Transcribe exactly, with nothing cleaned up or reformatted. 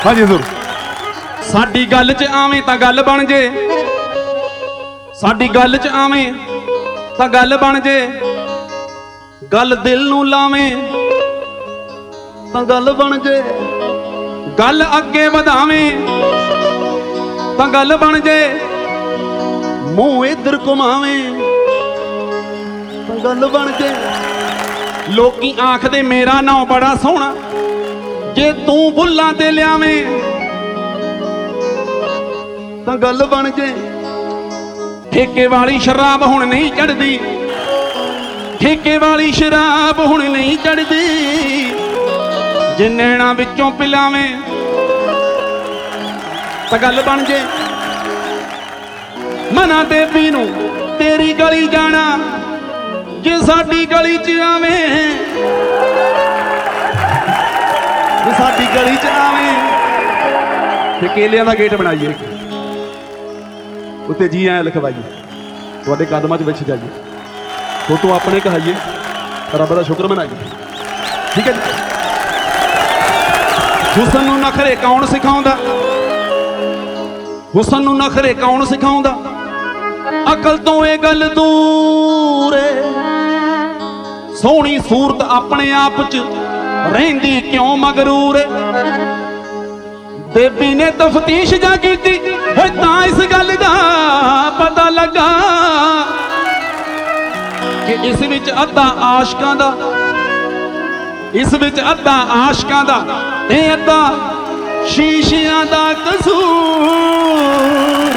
हाँ जी हजूर। साडी गल च आवें तां गल बन जे, साडी गल च आवें तां गल बन जे, गल दिल नूं लावें तां गल बन जे, गल अगे वधावें तां गल बन जे, मूंह इधर घुमावें तां गल बन जे। लोकी आखदे मेरा नाम बड़ा सोहना, जे तू बुल्लां ते लियावें तां गल बन जे। ठेके वाली शराब हुण नहीं चढ़दी, ठेके वाली शराब हुण नहीं चढ़दी, जे नैना विचों पिलावें तां गल बन जे। मना देवी नूं तेरी गली जाना, जे साडी गली च आवें, जे साडी गली च आवें। ते केलियां दा गेट बनाइए, उत्ते जी आए लिखवाइए, तुहाडे कदमां च विछ जाइए, फोटो अपने कहाइए, रब दा शुक्र मनाइए। ठीक है जी। हुसन नूं नखरे कौन सिखाउंदा, हुसन नूं नखरे कौन सिखाउंदा, अकल तो ये गल दूर है, सोहनी सूरत अपने आप च रहिंदी क्यों मगरूर है। देवी ने तफ्तीश जा कीती, तां इस गल दा पता लगा कि इस विच अद्धा आशकां दा, इस विच अद्धा आशकां दा ते अद्धा शीशियां दा कसूर।